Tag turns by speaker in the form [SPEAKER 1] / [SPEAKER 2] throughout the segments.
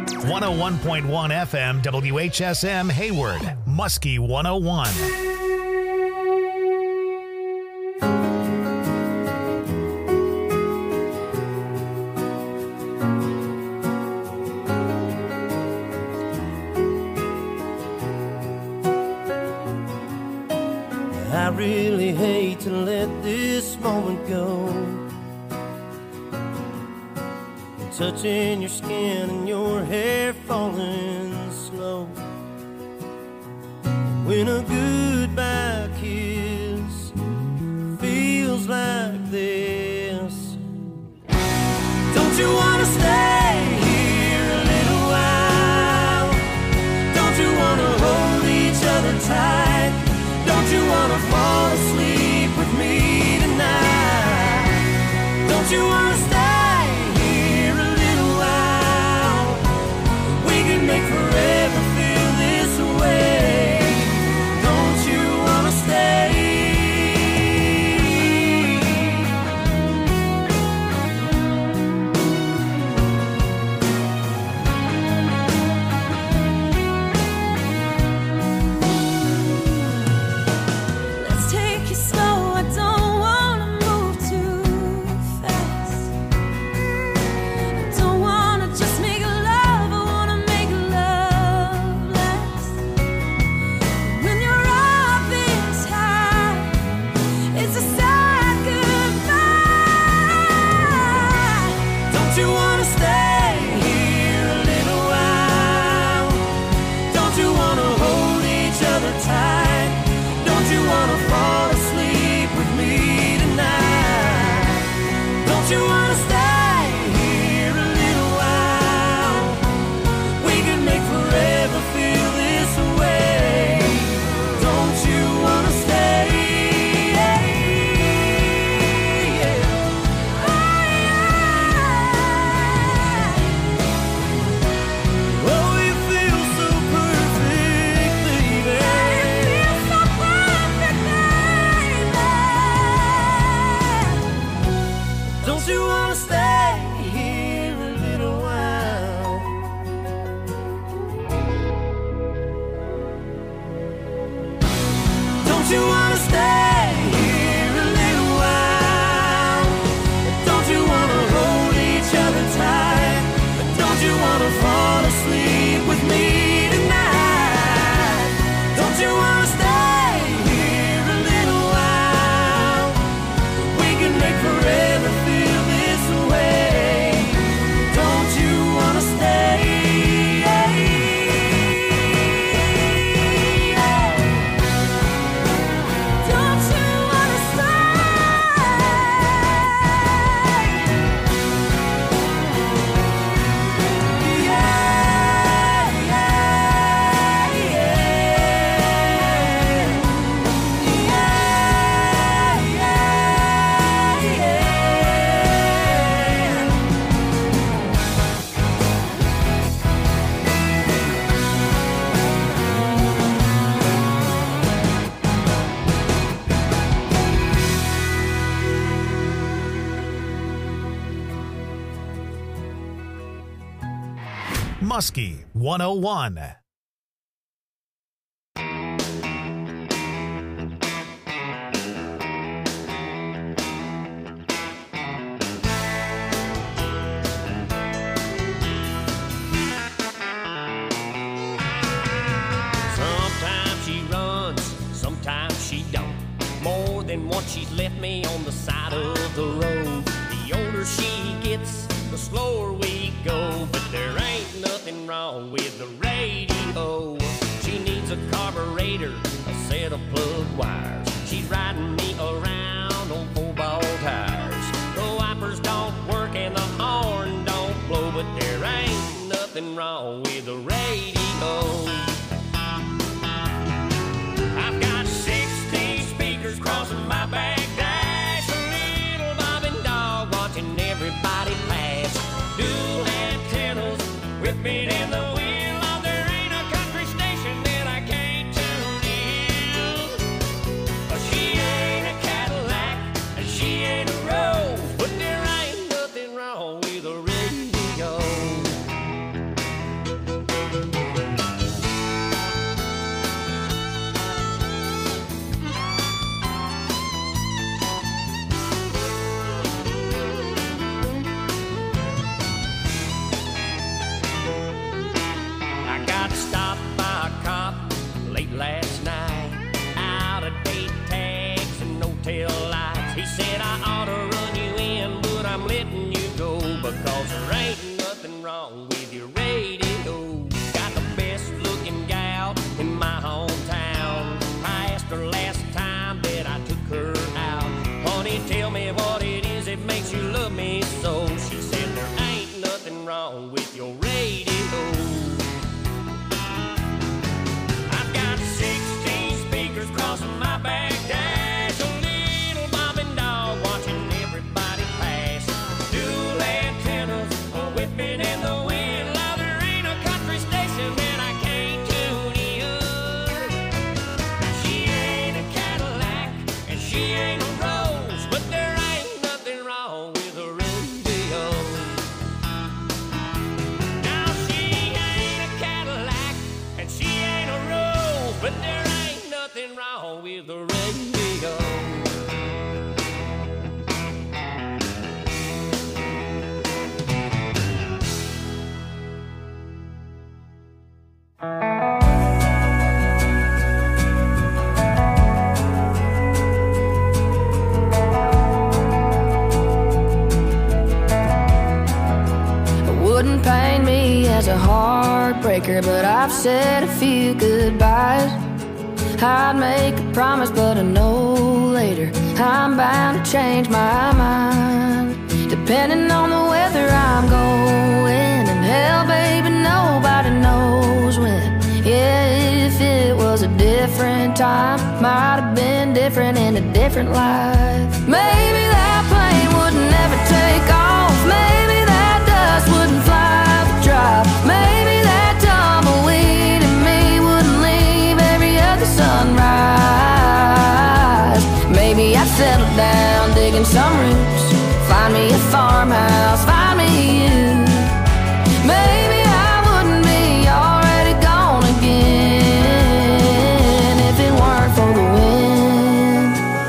[SPEAKER 1] 101.1 FM WHSM Hayward, Muskie 101.
[SPEAKER 2] I really hate to let this moment go. Touching your skin and your hair falling slow. When a goodbye kiss feels like this. Don't you wanna stay here a little while? Don't you wanna hold each other tight? Don't you wanna fall asleep with me tonight? Don't you wanna stay here a little while? We can make forever feel this way. Don't you wanna stay?
[SPEAKER 1] Muskie 101.
[SPEAKER 2] Sometimes she runs, sometimes she don't. More than once she's left me on the side of the road. The older she gets, the slower we go. But there ain't nothing wrong with the radio. She needs a carburetor, a set of plug wires. She's riding me around on 4-ball tires. The wipers don't work and the horn don't blow. But there ain't nothing wrong with the radio. I've got 60 speakers crossing my back dash. A little bobbing dog watching everybody pass. Dual antennas whipping in the wind. Oh, there ain't a country station that I can't tune in. She ain't a Cadillac and she ain't a Rose, but there ain't nothing wrong with a radio. nothing wrong with your radio. Got the best looking gal in my hometown. I asked her last time that I took her out, honey, tell me what it is that makes you love me so. She said there ain't nothing wrong with your radio. I've got 16 speakers crossing my back dash, a little bobbing dog watching everybody pass, dual antennas whipping in the wind. Now there ain't a country station that I can't tune in. She ain't a Cadillac and she ain't a Rose, but there ain't nothing wrong with a radio. Now she ain't a Cadillac and she ain't a Rose, but there ain't nothing wrong with the radio.
[SPEAKER 3] Wouldn't paint me as a heartbreaker, but I've said a few goodbyes. I'd make a promise, but I know later I'm bound to change my mind. Depending on the weather I'm going, and hell, baby, nobody knows when. Yeah, if it was a different time, might have been different in a different life. Maybe that plane would never take off. Maybe that dust wouldn't fly the drop. Maybe that tumbleweed in me wouldn't leave every other sunrise. Maybe I'd settle down digging some roots, find me a farmhouse, find me you. Maybe I wouldn't be already gone again if it weren't for the wind.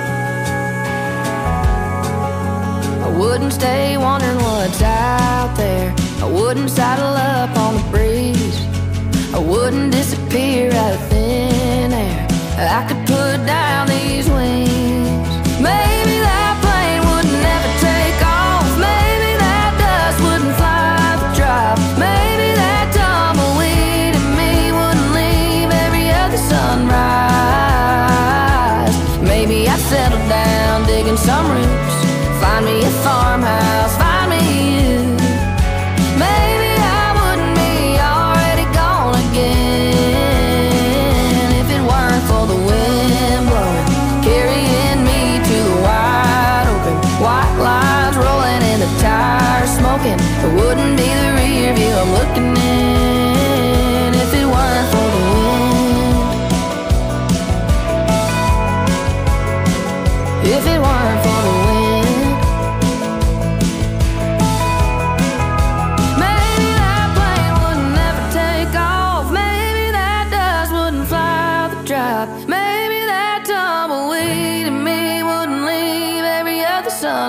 [SPEAKER 3] I wouldn't stay wondering what's out there. I wouldn't saddle up on the breeze. I wouldn't disappear out of thin air. I could put down these wings. Maybe that plane would never take off. Maybe that dust wouldn't fly the drop. Maybe that tumbleweed in me wouldn't leave every other sunrise. Maybe I'd settle down digging some roots, find me a farmhouse, find me you. Maybe I wouldn't be already gone again if it weren't for the wind blowing, carrying me to the wide open. White lines rolling and the tires smoking. It wouldn't be the rear view I'm looking in if it weren't for the wind. If it weren't for the wind. Maybe that plane would never take off. Maybe that dust wouldn't fly the drop. Maybe that tumbleweed in me wouldn't leave every other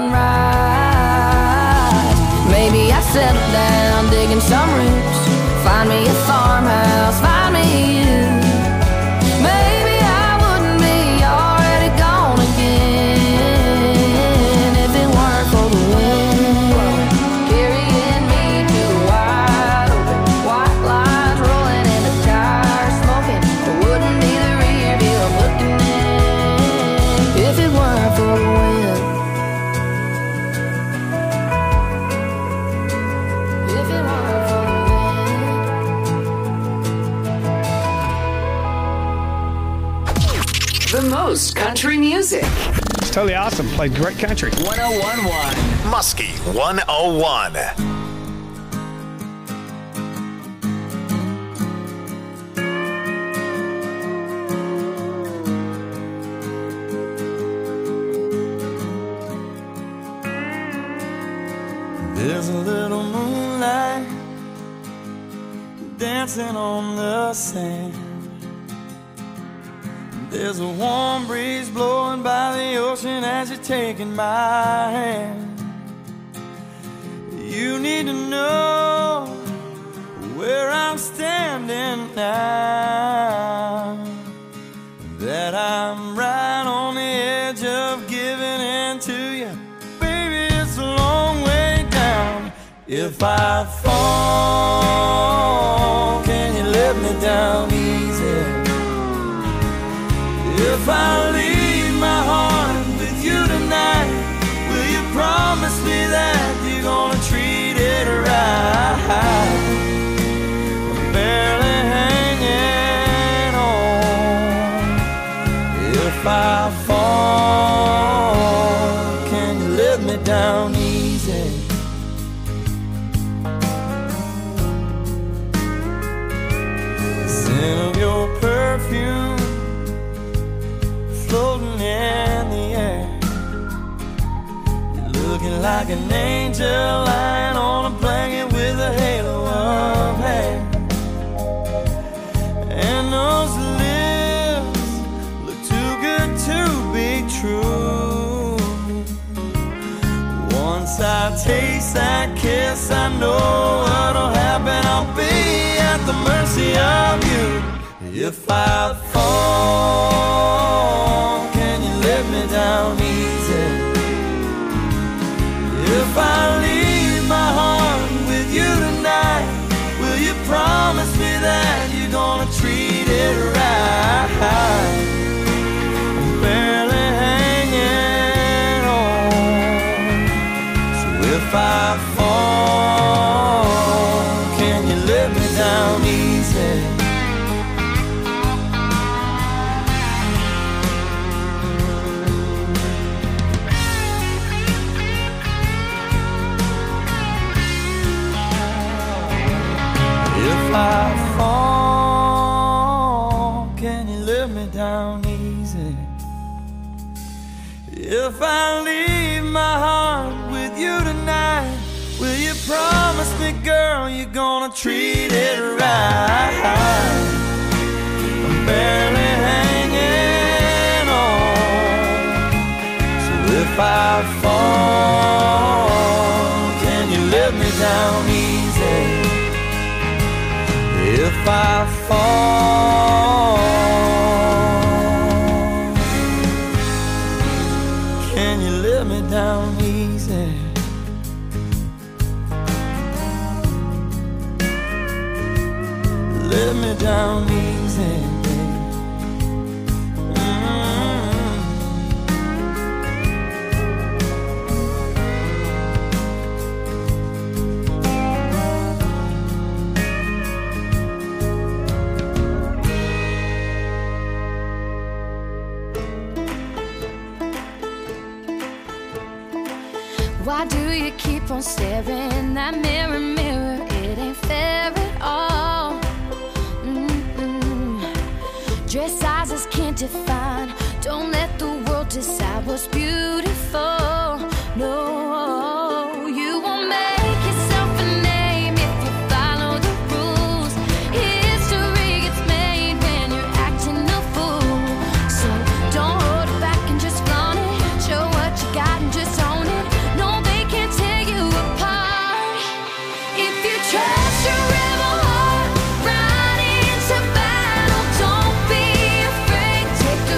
[SPEAKER 3] sunrise. Maybe I'd settle down digging some roots, find me a farmhouse, find me you. Maybe I wouldn't be already gone again if it weren't for the wind carrying me to the wide open. White lines rolling and the tires smoking. It wouldn't be the rear view I'm looking in if it weren't for the wind. If it weren't for the wind.
[SPEAKER 4] The most country music.
[SPEAKER 5] It's totally awesome. Played great country.
[SPEAKER 4] 1011.
[SPEAKER 1] Muskie 101.
[SPEAKER 6] There's a little moonlight dancing on the sand. There's a warm breeze blowing by the ocean as you're taking my hand. You need to know where I'm standing now, that I'm right on the edge of giving in to you. Baby, it's a long way down. If If I fall, can you let me down easy? If I leave my heart with you tonight, will you promise me that you're gonna treat it right? I'm barely hanging on. If I fall, can you let me down easy? The scent of your perfume floating in the air. You're looking like an angel lying on a blanket with a halo of hair. And those lips look too good to be true. Once I taste that kiss, I know what'll happen. I'll be at the mercy of you. If I fall, can you let me down easy? If I leave my heart with you tonight, will you promise me that you're gonna treat it right? I'm barely hanging on. So if I fall, can you let me down easy? If I fall, can you let me down easy? If I leave my heart with you tonight, will you promise me, girl, you're gonna treat it right? I'm barely hanging on. So if I fall, can you let me down easy? If I fall, can you let me down easy? Let me down easy, babe.
[SPEAKER 3] Why do you keep on staring? That mirror, mirror, it ain't fair at all. Dress sizes can't define. Don't let the world decide what's beautiful. No, you won't make yourself a name if you follow the rules. History gets made when you're acting a fool. So don't hold it back and just flaunt it. Show what you got and just own it. No, they can't tear you apart. If you trust your rebel heart right into battle, don't be afraid. Take the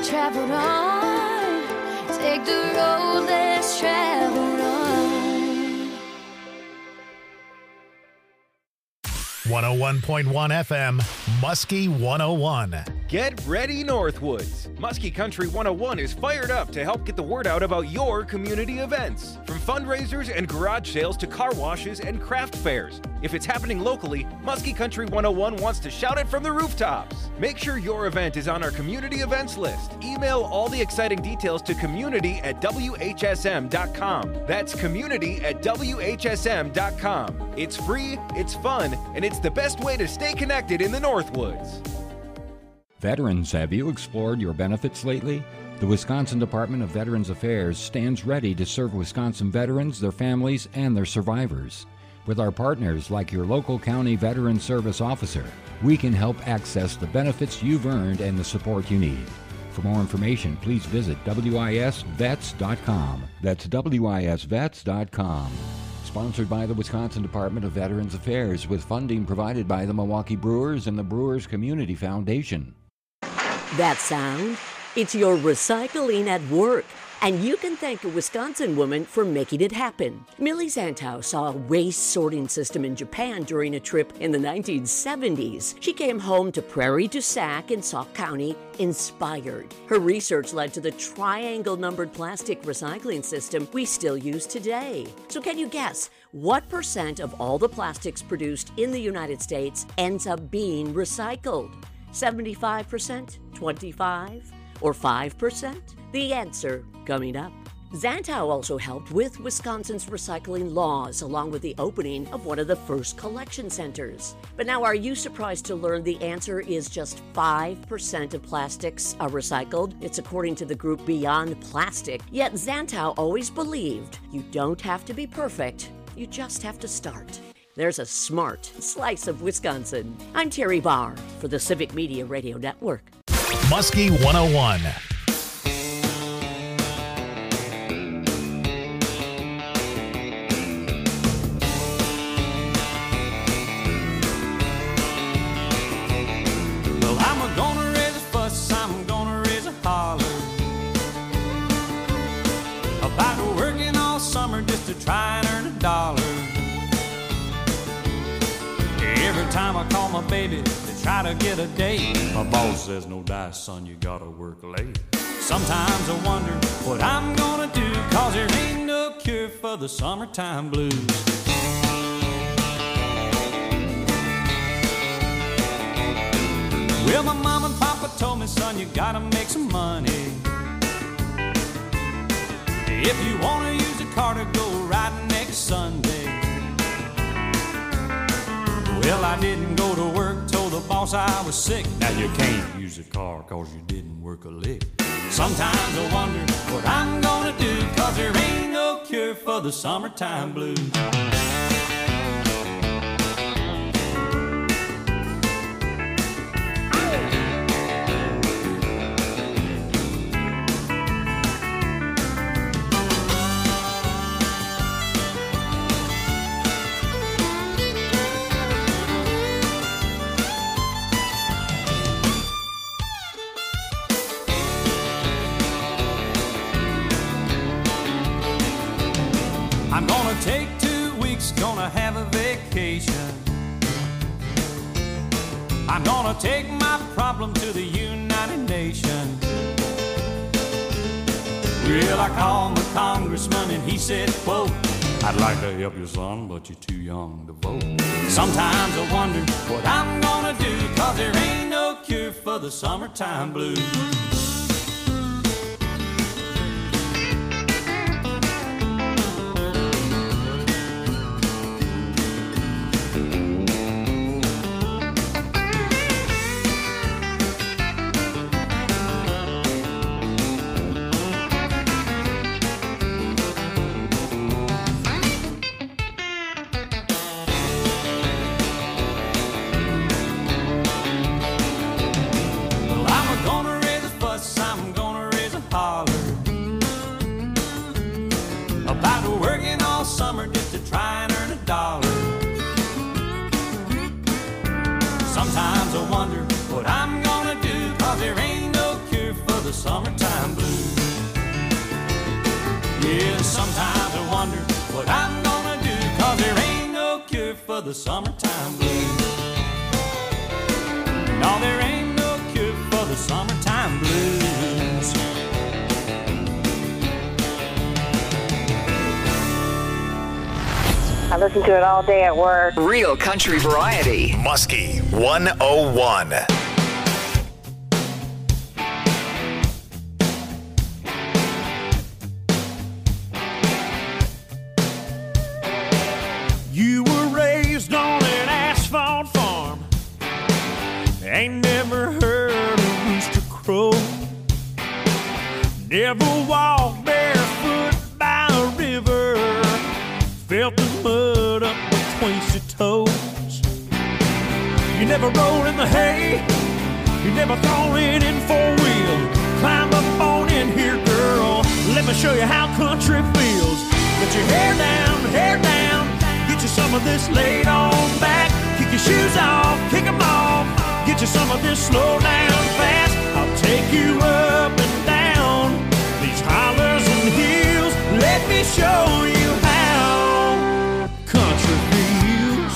[SPEAKER 3] traveled on. Take the road less traveled on.
[SPEAKER 1] 101.1 FM, Muskie 101.
[SPEAKER 7] Get ready, Northwoods. Muskie Country 101 is fired up to help get the word out about your community events. From fundraisers and garage sales to car washes and craft fairs. If it's happening locally, Muskie Country 101 wants to shout it from the rooftops. Make sure your event is on our community events list. Email all the exciting details to community@whsm.com. That's community@whsm.com. It's free, it's fun, and it's the best way to stay connected in the Northwoods.
[SPEAKER 8] Veterans, have you explored your benefits lately? The Wisconsin Department of Veterans Affairs stands ready to serve Wisconsin veterans, their families, and their survivors. With our partners like your local county veteran service officer, we can help access the benefits you've earned and the support you need. For more information, please visit wisvets.com. That's wisvets.com. Sponsored by the Wisconsin Department of Veterans Affairs with funding provided by the Milwaukee Brewers and the Brewers Community Foundation.
[SPEAKER 9] That sound? It's your recycling at work. And you can thank a Wisconsin woman for making it happen. Millie Zantow saw a waste sorting system in Japan during a trip in the 1970s. She came home to Prairie du Sac in Sauk County inspired. Her research led to the triangle-numbered plastic recycling system we still use today. So can you guess what % of all the plastics produced in the United States ends up being recycled? 75%, 25%, or 5%? The answer coming up. Zantow also helped with Wisconsin's recycling laws, along with the opening of one of the first collection centers. But now, are you surprised to learn the answer is just 5% of plastics are recycled? It's according to the group Beyond Plastic. Yet Zantow always believed you don't have to be perfect, you just have to start. There's a smart slice of Wisconsin. I'm Terry Barr for the Civic Media Radio Network.
[SPEAKER 1] Muskie 101.
[SPEAKER 6] Well, I'm gonna raise a fuss, I'm gonna raise a holler about working all summer just to try and earn a dollar. Every time I call my baby to try to get a date, my boss says, no dice, son, you gotta work late. Sometimes I wonder what I'm gonna do, cause there ain't no cure for the summertime blues. Well, my mom and papa told me, son, you gotta make some money. If you wanna use a car to go riding next Sunday. Well, I didn't go to work, told the boss I was sick. Now you can't use a car cause you didn't work a lick. Sometimes I wonder what I'm gonna do, cause there ain't no cure for the summertime blues. I'm gonna take 2 weeks, gonna have a vacation. I'm gonna take my problem to the United Nations. Well, I called my congressman and he said, quote, I'd like to help you, son, but you're too young to vote. Sometimes I wonder what I'm gonna do, cause there ain't no cure for the summertime blues. summertime blues. Yeah, sometimes I wonder what I'm gonna do, 'cause there ain't no cure for the summertime blues. No, there ain't no cure for the summertime blues.
[SPEAKER 10] I listen to it all day at work.
[SPEAKER 4] Real country variety.
[SPEAKER 1] Muskie 101.
[SPEAKER 6] You were raised on an asphalt farm, ain't never heard a rooster crow, never walked barefoot by a river, felt the mud up between your toes. You never rolled in the hay, you never thrown it in four-wheel. Climb up on in here, girl, let me show you how country feels. Get your hair down, get you some of this laid on back. Kick your shoes off, kick them off, get you some of this slow down fast. I'll take you up and down these hollers and hills. Let me show you how country feels.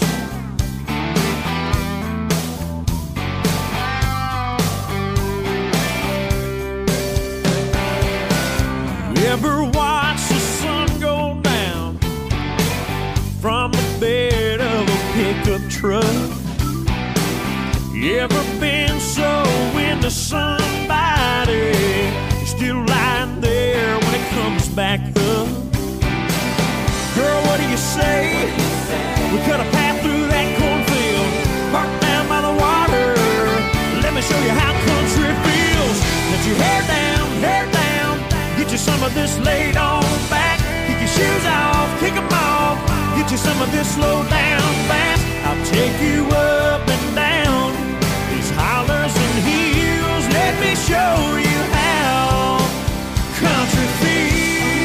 [SPEAKER 6] You ever watch the sun go down from the bed of a pickup truck? You ever been so into somebody, you're still lying there when it comes back up? Girl, what do you say? We cut a path through that cornfield, parked down by the water. Let me show you how country feels. Let your hair down, get you some of this laid on back. Kick your shoes off, kick them off, get you some of this slow down fast. I'll take you up and down these hollers and hills. Let me show you how country feels.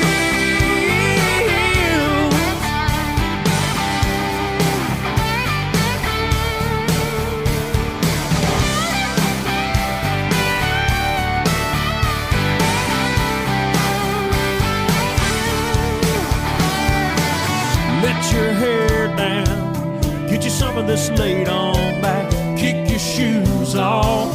[SPEAKER 6] Let your hair down, get you some of this laid on back. Kick your shoes off.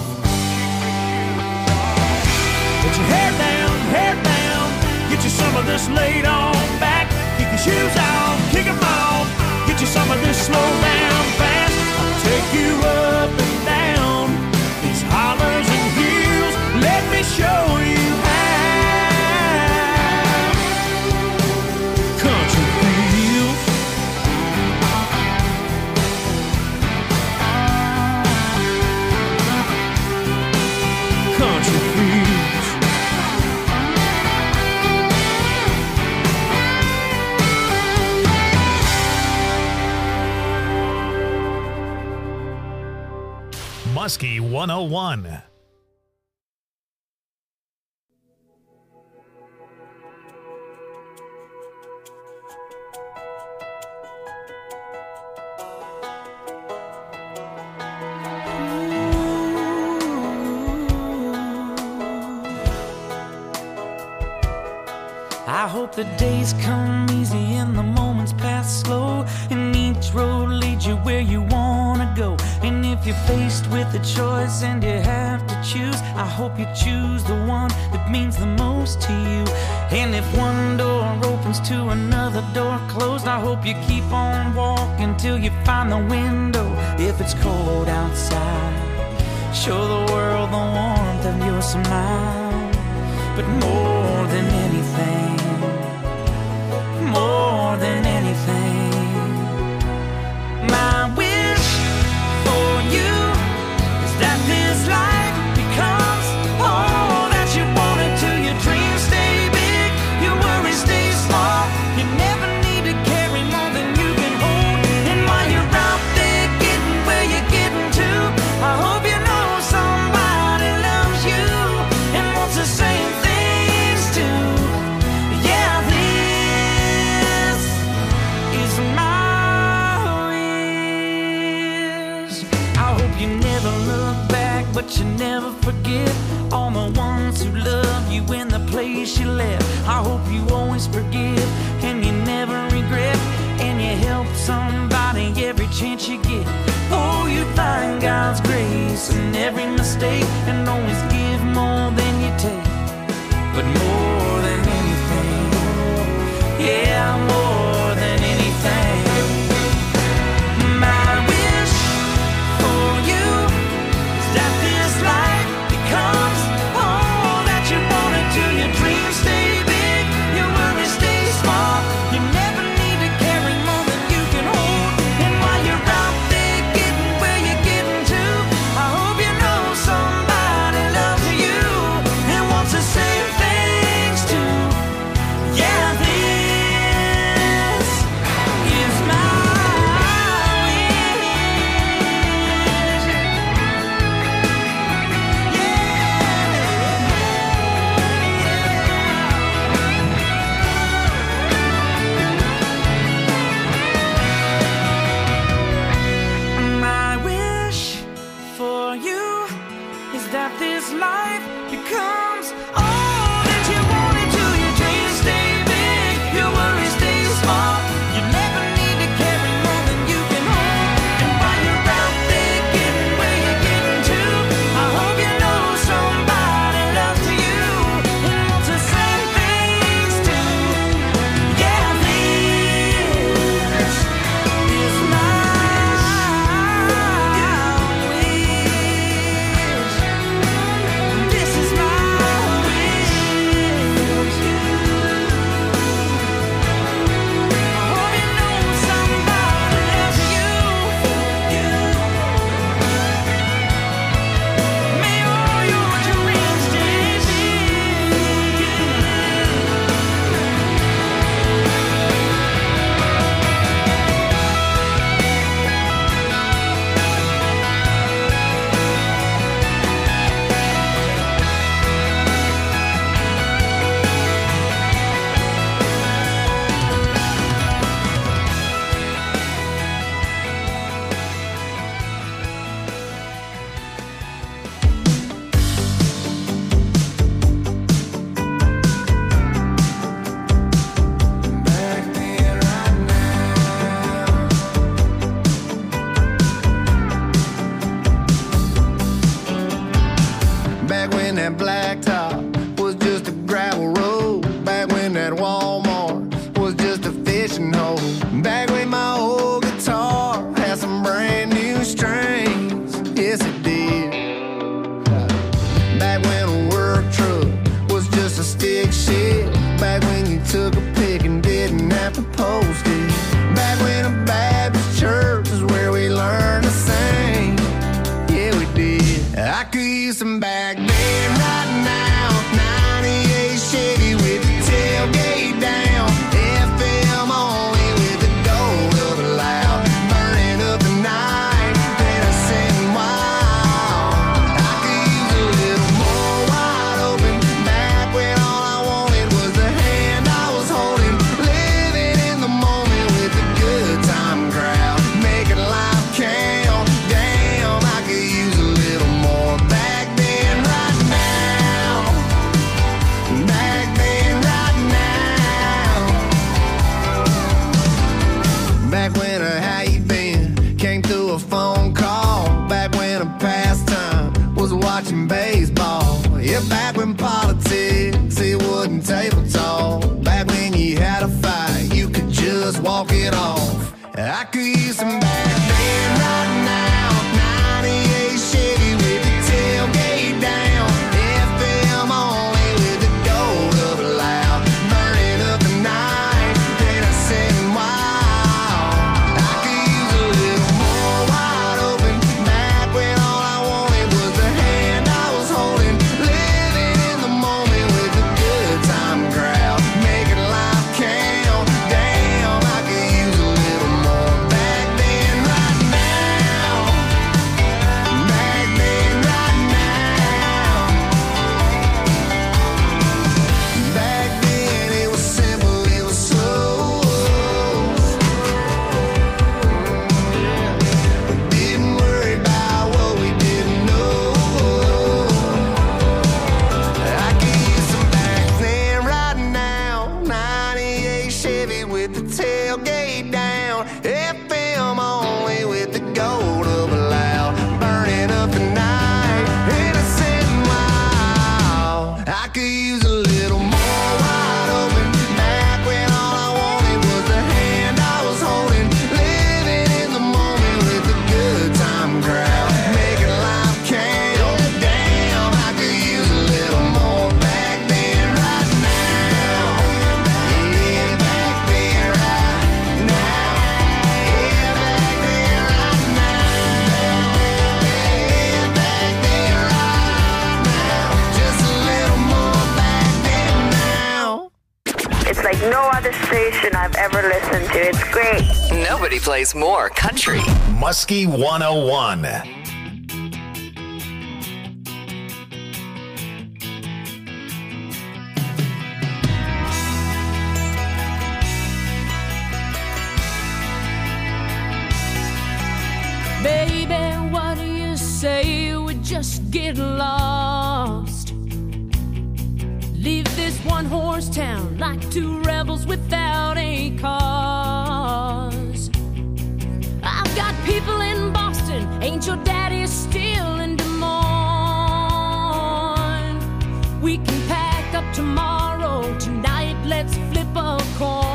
[SPEAKER 6] Let your hair down, get you some of this laid on back. Kick your shoes off, kick them off, get you some of this slow down fast. I'll take you up and down these hollers and hills. Let me show you how country feels. Country feels.
[SPEAKER 1] Muskie 101.
[SPEAKER 6] I hope the days come easy and the moments pass slow, and each road leads you where you wanna go. And if you're faced with a choice and you have to choose, I hope you choose the one that means the most to you. And if one door opens to another door closed, I hope you keep on walking till you find the window. If it's cold outside, show the world the warmth of your smile. But more than anything, more than anything, my wish for you is that this life becomes all that you want it to. Your dreams stay big, your worries stay small. You never need to carry more than you can hold. And while you're out there getting where you're getting to, I hope you know somebody loves you and I hope you always forgive and you never regret, and you help somebody every chance you get. Oh, you find God's grace in every mistake and always give more than you take. But more than anything, yeah, more than anything, my wish for you is that this life becomes all that you want it to. Your dreams stay big, your use a little more wide open. Back when all I wanted was the hand I was holding. Living in the moment with the good time crowd. Making life count. Damn, I could use a little more back then, right now. Yeah, back then, right now. Yeah, back then, right now. Yeah, back then, right now. Just a little more back then now.
[SPEAKER 10] It's like no other station I've ever listened to. It's great.
[SPEAKER 4] Nobody plays more country.
[SPEAKER 1] Muskie 101.
[SPEAKER 11] Baby, what do you say we just get lost? Leave this one-horse town like two rebels without a cause. I've got people in Boston, ain't your daddy still in Des Moines? We can pack up tomorrow, tonight let's flip a coin.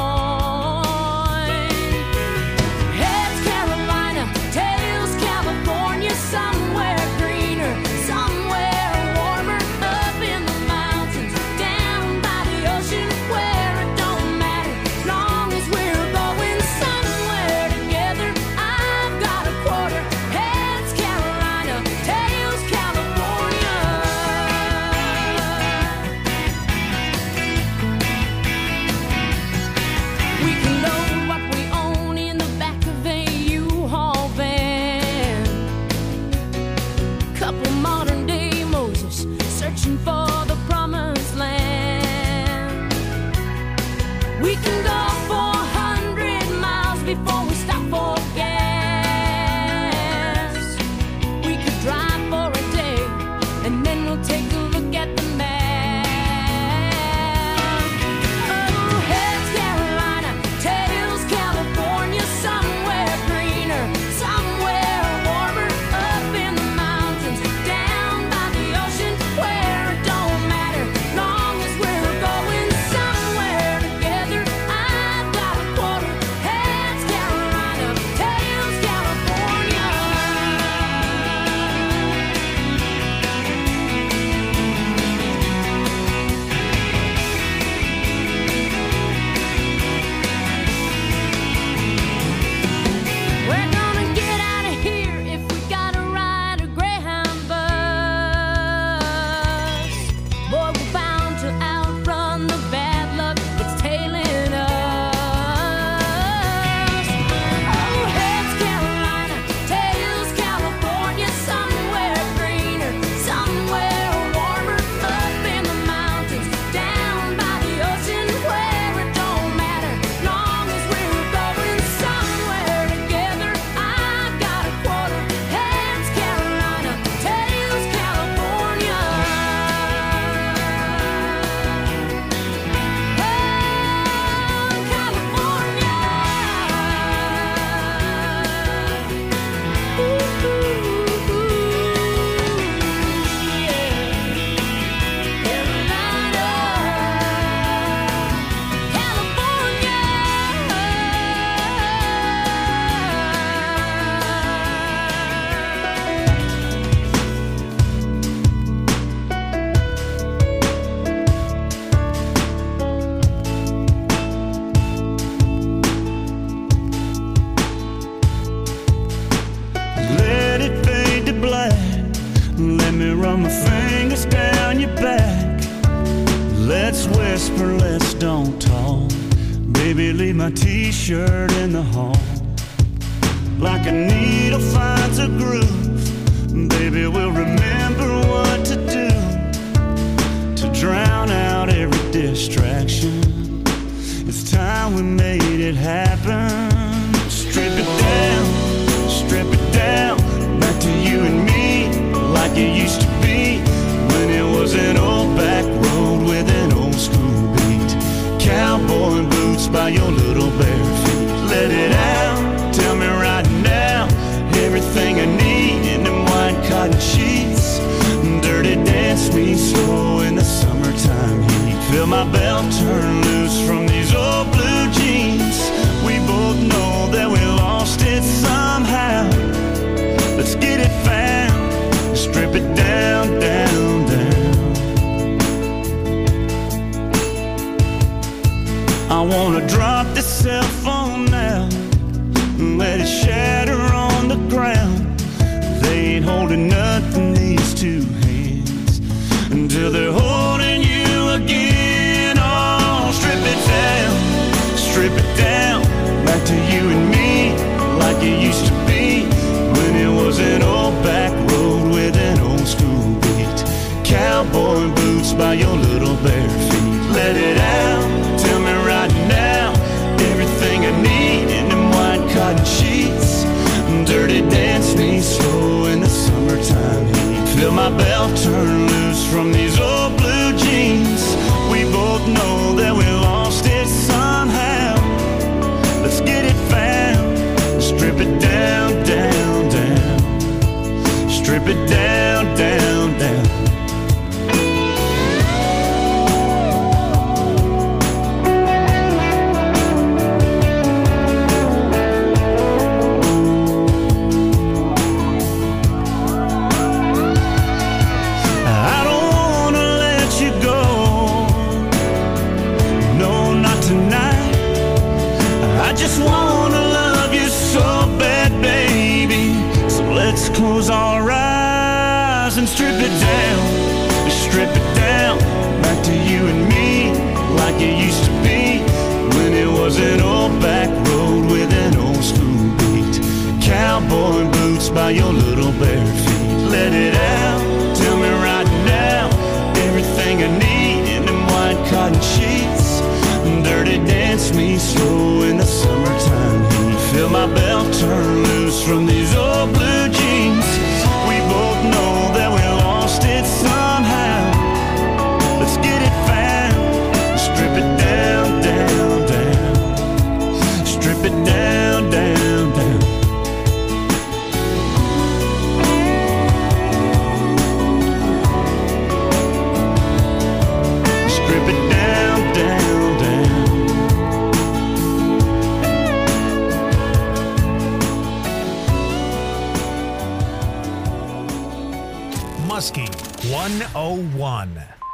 [SPEAKER 11] Heads Carolina, tails California, somewhere greener, somewhere warmer, up in the mountains, down by the ocean, where it don't matter, long as we're going somewhere together. I've got a quarter. Heads Carolina, tails California. We can load what we own in the back of a U-Haul van. Couple modern day Moses searching for the promised land. We can go 400 miles before we stop for gas. We could drive for a day and then we'll take a look at the map. Oh, heads Carolina, tails California, somewhere greener, somewhere warmer, up in the mountains, down by the ocean, where it don't matter, long as we're going somewhere together. I've got a quarter. Heads Carolina, tails California. We're gonna get out of here if we gotta ride a Greyhound bus. Boy, we're bound to outrun the bad luck that's tailing us. Oh, heads Carolina, tails California, somewhere greener, somewhere warmer, up in the mountains, down by the ocean, where it don't matter, long as we're going somewhere together. I've got a quarter. Heads Carolina, tails California.
[SPEAKER 6] Let it fade to black. Let me run my fingers down your back. Let's whisper, let's don't talk. Baby, leave my t-shirt in the hall. Like a needle finds a groove, baby, we'll remember what to do to drown out every distraction. It's time we made it happen. Strip it down, strip it down, back to you and me, like it used to be, when it was an old back road with an old school beat. Cowboy boots by your little bare feet. Let it out, tell me right now, everything I need in them white cotton sheets. Dirty dance me slow in the summertime. Feel my belt turn loose from these old blue jeans. We both know that we lost it somehow. Let's get it found, strip it down, down, down. I wanna drop this cell phone now and let it shatter on the ground. They ain't holding nothing, these two hands, until they're holding you again. Oh, strip it down, back to you and me, like it used to be, when it was an old back road with an old school beat. Cowboy boots by your little bare feet. Let it out, tell me right now, everything I need in them white cotton sheets. Dirty dance me slow in the summertime heat. Feel my belt turn loose from these old blue jeans. We both know that we lost it somehow. Let's get it found, strip it down, down, down. Strip it down, down, down. Close our eyes and strip it down, back to you and me, like it used to be, when it was an old back road with an old school beat. Cowboy boots by your little bare feet. Let it out, tell me right now, everything I need in them white cotton sheets. Dirty dance me slow in the summertime heat. Feel my belt turn loose from these old blue jeans. We both know that we lost it somehow. Let's get it found, strip it down, down, down. Strip it down, down, down. Strip it down, down, down.
[SPEAKER 1] Muskie 101.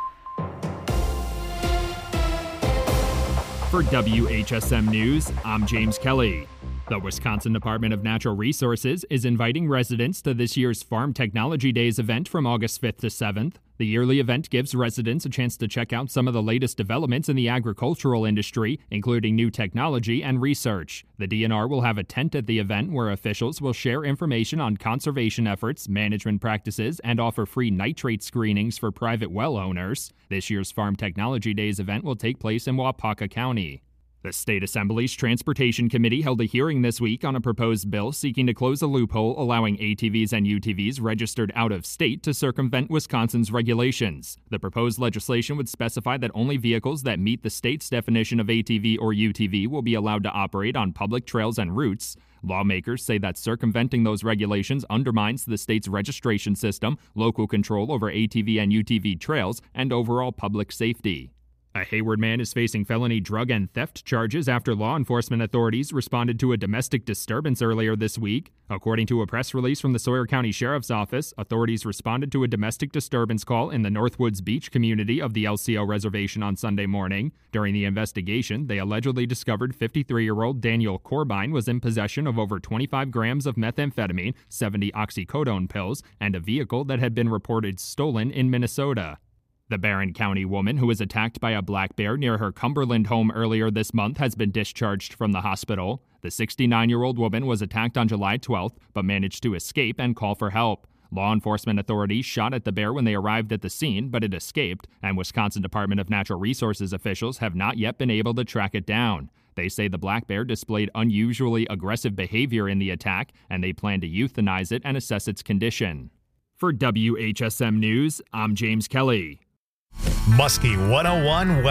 [SPEAKER 12] For WHSM News, I'm James Kelly. The Wisconsin Department of Natural Resources is inviting residents to this year's Farm Technology Days event from August 5th to 7th. The yearly event gives residents a chance to check out some of the latest developments in the agricultural industry, including new technology and research. The DNR will have a tent at the event where officials will share information on conservation efforts, management practices, and offer free nitrate screenings for private well owners. This year's Farm Technology Days event will take place in Waupaca County. The State Assembly's Transportation Committee held a hearing this week on a proposed bill seeking to close a loophole allowing ATVs and UTVs registered out of state to circumvent Wisconsin's regulations. The proposed legislation would specify that only vehicles that meet the state's definition of ATV or UTV will be allowed to operate on public trails and routes. Lawmakers say that circumventing those regulations undermines the state's registration system, local control over ATV and UTV trails, and overall public safety. A Hayward man is facing felony drug and theft charges after law enforcement authorities responded to a domestic disturbance earlier this week. According to a press release from the Sawyer County Sheriff's Office, authorities responded to a domestic disturbance call in the Northwoods Beach community of the LCO reservation on Sunday morning. During the investigation, they allegedly discovered 53-year-old Daniel Corbine was in possession of over 25 grams of methamphetamine, 70 oxycodone pills, and a vehicle that had been reported stolen in Minnesota. The Barron County woman who was attacked by a black bear near her Cumberland home earlier this month has been discharged from the hospital. The 69-year-old woman was attacked on July 12th, but managed to escape and call for help. Law enforcement authorities shot at the bear when they arrived at the scene, but it escaped, and Wisconsin Department of Natural Resources officials have not yet been able to track it down. They say the black bear displayed unusually aggressive behavior in the attack, and they plan to euthanize it and assess its condition. For WHSM News, I'm James Kelly.
[SPEAKER 1] Muskie 101 weather.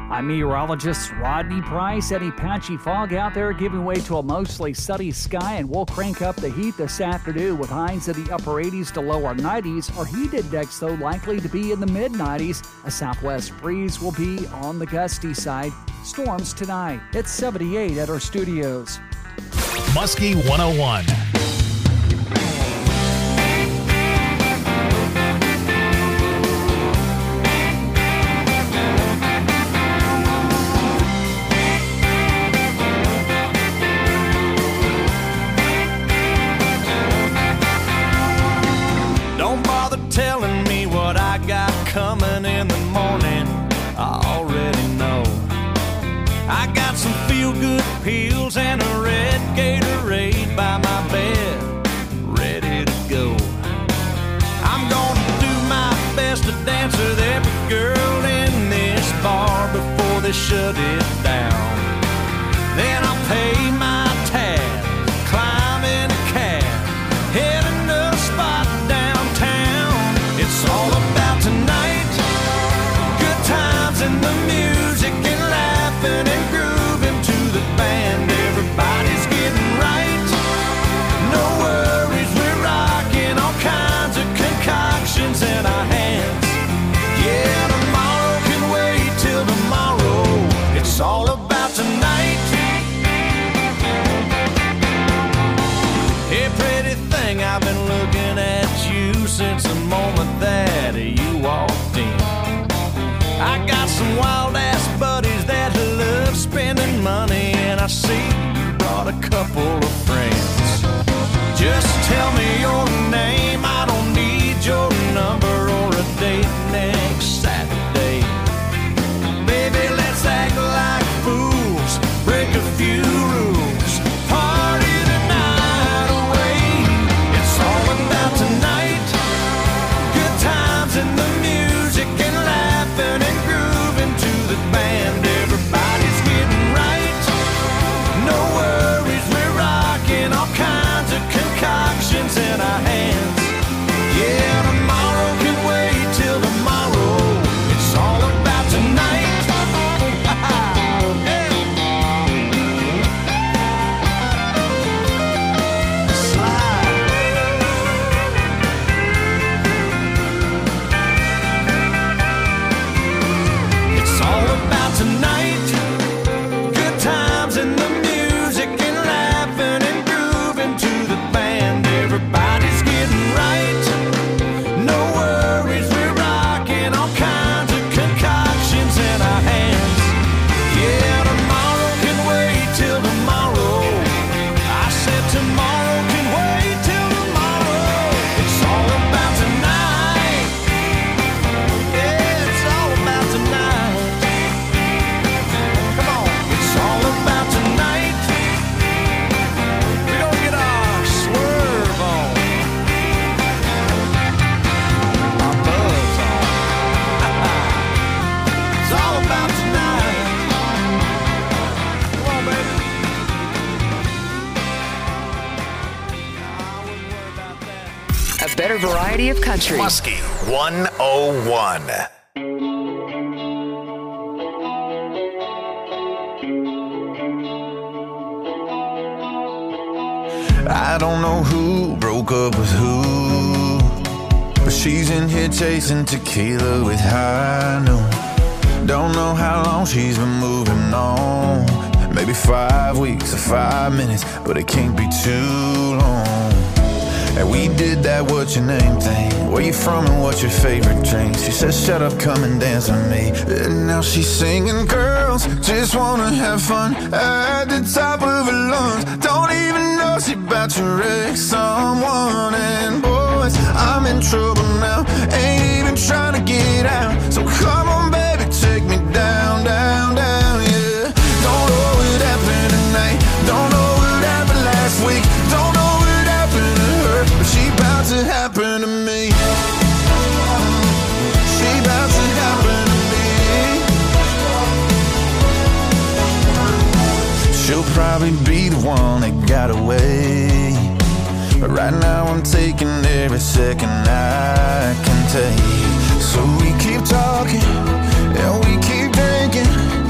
[SPEAKER 13] I'm meteorologist Rodney Price. Any patchy fog out there giving way to a mostly sunny sky, and we'll crank up the heat this afternoon with highs in the upper 80s to lower 90s. Our heat index, though, likely to be in the mid-90s. A southwest breeze will be on the gusty side. Storms tonight. It's 78 at our studios.
[SPEAKER 1] Muskie 101.
[SPEAKER 6] Telling me what I got coming in the morning, I already know. I got some feel-good pills and a red Gatorade by my bed, ready to go. I'm gonna do my best to dance with every girl in this bar before they shut it down. Then I'll pay my tab, climb in a cab, heading to a spot downtown. It's all about tonight, good times and the music and laughing and grooving to the band. Everybody's getting right, no worries, we're rocking all kinds of concoctions in our hands. Yeah, tomorrow can wait till tomorrow. It's all about tonight. Hey, pretty thing, I've been looking at you since the moment that you walked in. I got some wild ass buddies that love spending money, and I see you brought a couple of friends. Just tell me your name, I don't need your number or a date next Saturday. Baby, let's act like fools, break a few rules, party the night away. It's all about tonight, good times and the music and laughing and grooving to the band. Everybody's getting right, no worries, we're rocking all kinds of concoctions in our hands. Yeah, tomorrow can wait till tomorrow. It's all about tonight. It's all about tonight, good times and the music and laughing and grooving to the band. Everybody's getting right, no worries, we're rocking all kinds of concoctions in our hands. Yeah, tomorrow can wait till tomorrow. I said tomorrow can wait till tomorrow. It's all about tonight. Yeah, it's all about tonight. Come on, it's all about tonight. We're gonna get our swerve on, our buzz on. It's all about tonight. Come on, baby.
[SPEAKER 4] A better variety of country.
[SPEAKER 1] Muskie 101.
[SPEAKER 6] I don't know who broke up with who, but she's in here chasing tequila with high noon. Don't know how long she's been moving on. Maybe 5 weeks or 5 minutes, but it can't be too long. And we did that what's your name thing. Where you from and what's your favorite drink? She said shut up, come and dance with me. And now she's singing, girls just wanna have fun at the top of her lungs. Don't even know she about to wreck someone. And boys, I'm in trouble now, ain't even trying to get out. So come on baby, take me down, down, down, yeah. Don't know what happened tonight, don't know what happened last week, don't know what happened to her, but she about to happen to me. She about to happen to me. She'll probably be the one that got away, but right now I'm taking every second I can take. So we keep talking and we keep drinking,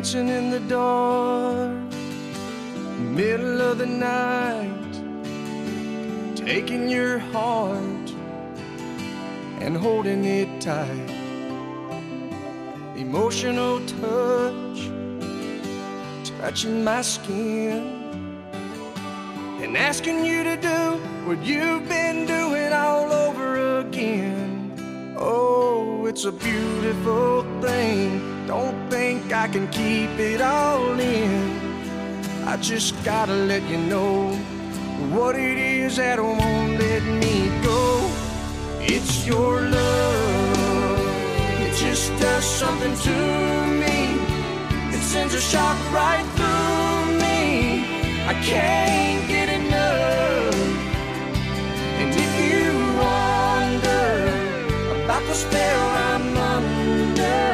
[SPEAKER 6] dancing in the dark, middle of the night, taking your heart and holding it tight. Emotional touch, touching my skin, and asking you to do what you've been doing all over again. Oh, it's a beautiful thing. Don't think I can keep it all in. I just gotta let you know what it is that won't let me go. It's your love. It just does something to me. It sends a shock right through me. I can't get enough. And if you wonder about the spell I'm under,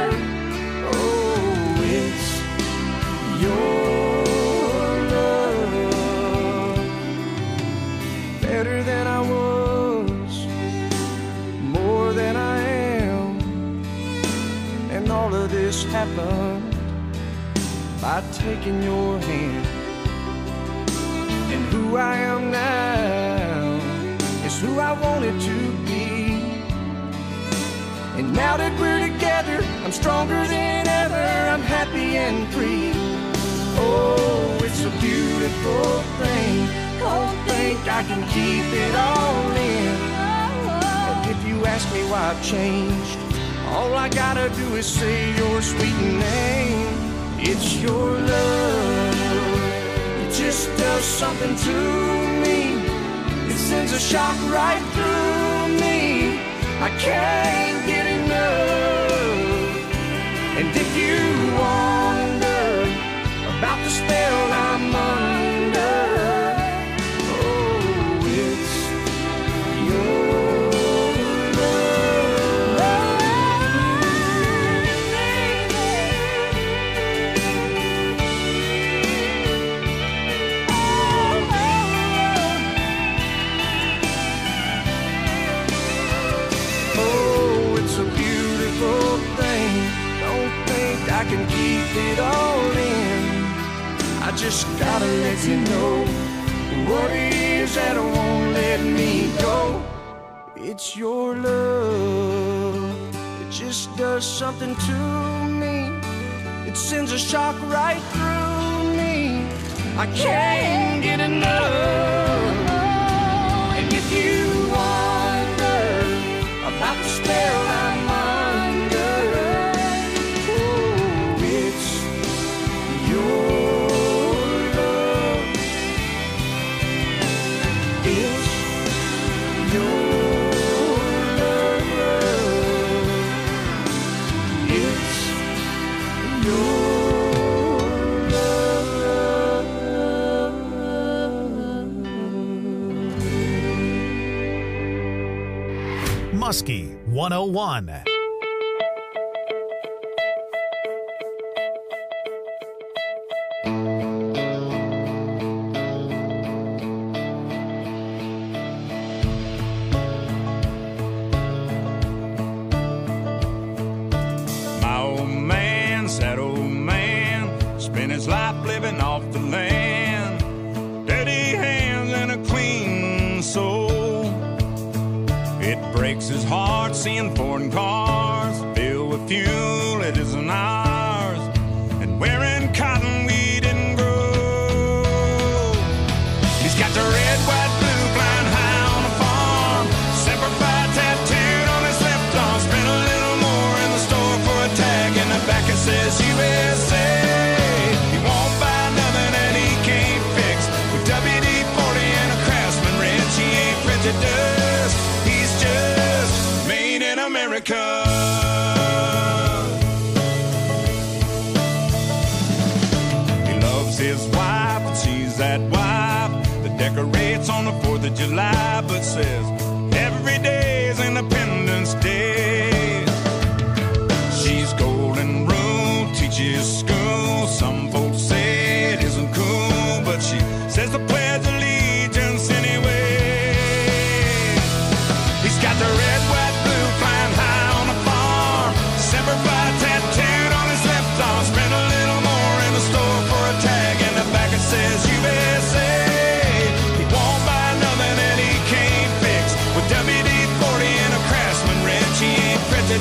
[SPEAKER 6] oh, it's your love. Better than I was, more than I am, and all of this happened by taking your hand. And who I am now is who I wanted to be. And now that we're together, I'm stronger than ever. I'm happy and free. Oh, it's a beautiful thing. Don't think I can keep it all in. And if you ask me why I've changed, all I gotta do is say your sweet name. It's your love. It just does something to me. It sends a shock right through me. I can't get enough. And if you wonder about the spell I'm under, oh, it's your I can keep it all in. I just gotta let you know what it is that won't let me go. It's your love. It just does something to me. It sends a shock right through me. I can't get enough. And if you wonder about the spell I'm under,
[SPEAKER 1] Muskie 101.
[SPEAKER 14] My old man, sad old man, spent his life living off the land. Dirty hands and a clean soul. It breaks his heart seeing foreign cars filled with fuel it isn't ours, and wearing cotton we didn't grow. He's got the red, white, blue, flying high on the farm, Semper Fi tattooed on his left arm. Spent a little more in the store for a tag, in the back it says USA. He won't buy nothing that he can't fix. With WD-40 and a Craftsman wrench, he ain't prejudiced. He's just made in America. He loves his wife, and she's that wife that decorates on the 4th of July, but says every day is Independence Day. She's golden rule, teaches school. Some folks say it isn't cool, but she says the Pledge of Allegiance anyway. He's got the red, white, blue, flying high on the farm, Semper Fi tattooed on his left arm. Spent a little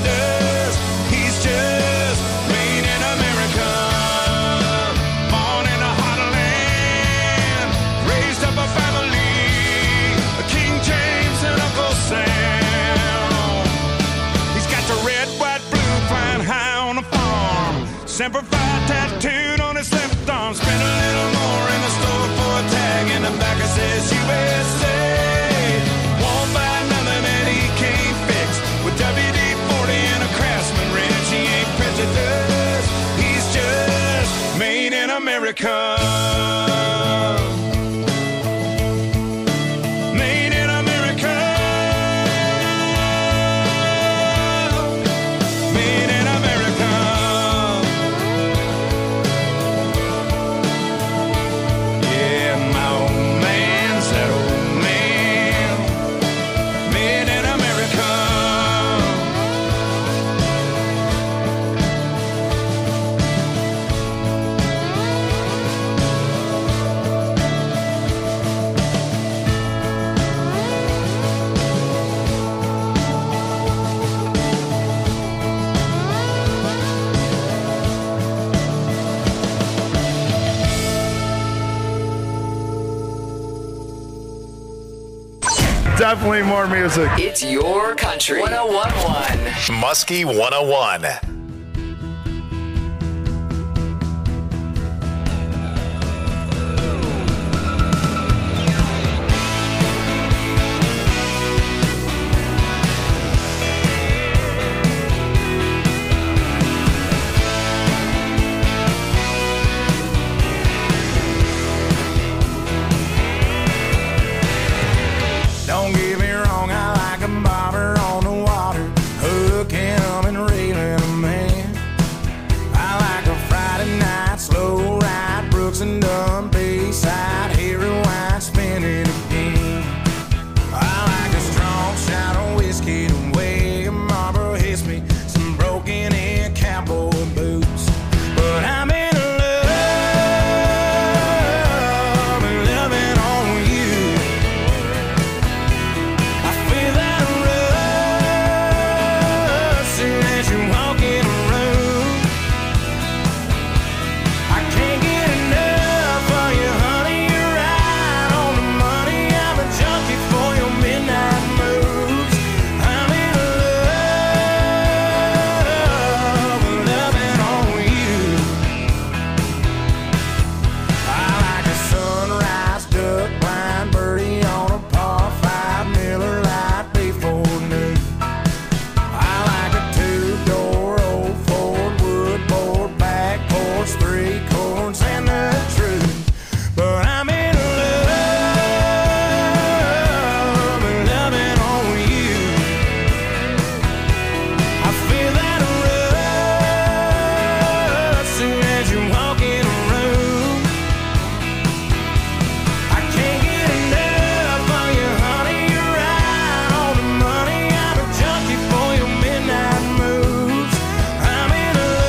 [SPEAKER 14] prejudice. He's just made in America. Born in a heartland, raised up a family, King James and Uncle Sam. He's got the red, white, blue flying high on the farm. Semper Fi tattooed on his left arm. Spent a little more in the store for a tag. In the back it says USA. Won't buy nothing that he can't fix. With WD-40 and a Craftsman wrench, he ain't prejudiced. He's just made in America. Made in America. Made in America. Yeah, my old man's that old man. Made in America.
[SPEAKER 15] Definitely more music.
[SPEAKER 4] It's your country. 101.1.
[SPEAKER 1] Muskie 101.
[SPEAKER 6] Don't get me wrong, I like a bobber on the water, hooking 'em and reeling 'em in. I like a Friday night slow ride, Brooks and Dunn, Bayside, Harry White, spinning again. I like a strong shot of whiskey to weigh, Marlboro hits me, some broken in cowboy boots. But I'm in love and loving on you. I feel that rush soon as you walk in the room. I can't get enough of you, honey. You're right on the money. I'm a junkie for your midnight moves. I'm in love with loving on you. I like a sunrise duck blind birdie on a par 5 Miller Lite before noon. I like a 2-door old Ford wood board back porch, 3 chords and the truth. But I'm in love and loving on you. I feel that rush soon as you walk in the room. I can't get enough of you, honey. You're right on the money. I'm a junkie for your midnight moves. I'm in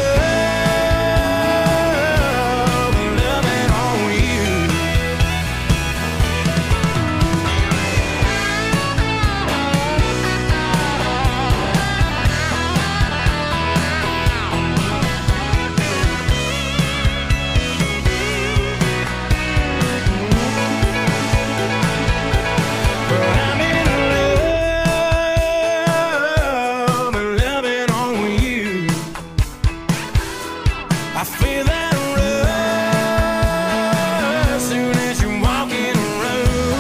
[SPEAKER 6] love and loving on you. But I'm in love and loving on you. I feel that rush soon as you walk in the room.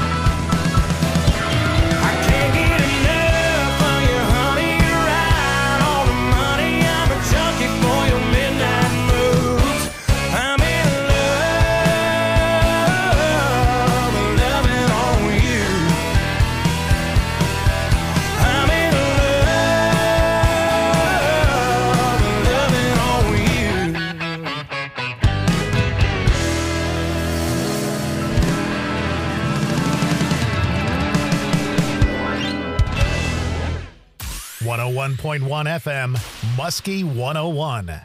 [SPEAKER 6] I can't get enough of you, honey. You're right on the money. I'm a junkie for your midnight moves. I'm in love and loving on you. I'm in love and loving on you.
[SPEAKER 1] 101.1 FM, Muskie 101.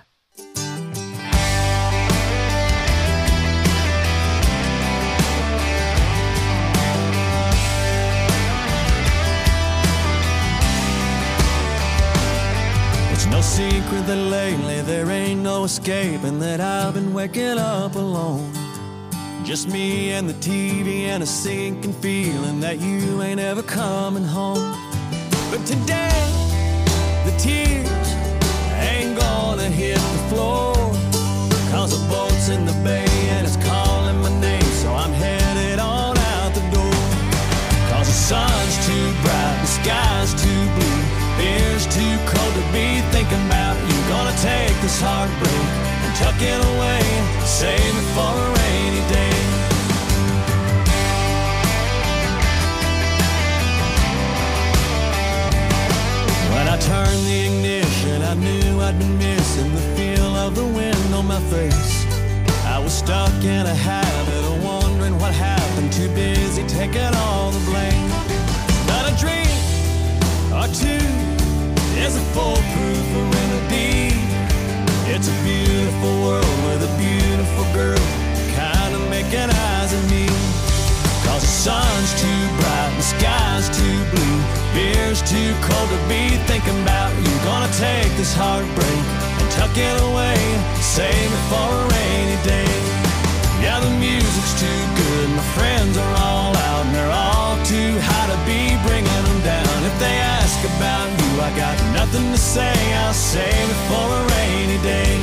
[SPEAKER 6] It's no secret that lately there ain't no escaping that I've been waking up alone. Just me and the TV and a sinking feeling that you ain't ever coming home. But today, the tears ain't gonna hit the floor, 'cause the boat's in the bay and it's calling my name, so I'm headed on out the door. 'Cause the sun's too bright, the sky's too blue, beer's too cold to be thinking about you. Gonna take this heartbreak and tuck it away, save it for a rainy day. When I turned the ignition, I knew I'd been missing the feel of the wind on my face. I was stuck in a habit of wondering what happened, too busy taking all the blame. But a drink or two is a foolproof remedy. It's a beautiful world with a beautiful girl kind of making eyes at me. 'Cause the sun's too bright, the sky's too blue, beer's too cold to be thinking about you. Gonna take this heartbreak and tuck it away, save it for a rainy day. Yeah, the music's too good, my friends are all out, and they're all too high to be bringing them down. If they ask about you, I got nothing to say, I'll save it for a rainy day.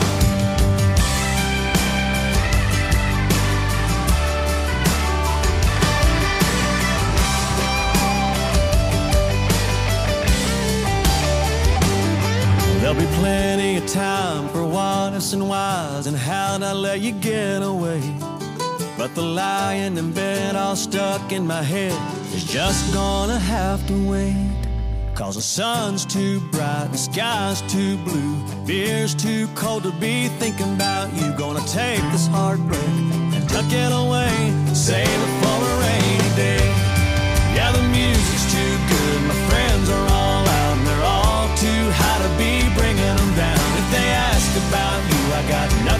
[SPEAKER 6] There'll be plenty of time for what ifs and whys and how'd I let you get away. But the lying in bed all stuck in my head is just gonna have to wait. 'Cause the sun's too bright, the sky's too blue, beer's too cold to be thinking about you. Gonna take this heartbreak and tuck it away, save it for a rainy day. Yeah, the music's too good, my friends are all out, and they're all too high to be bringing them down. If they ask about you, I got nothing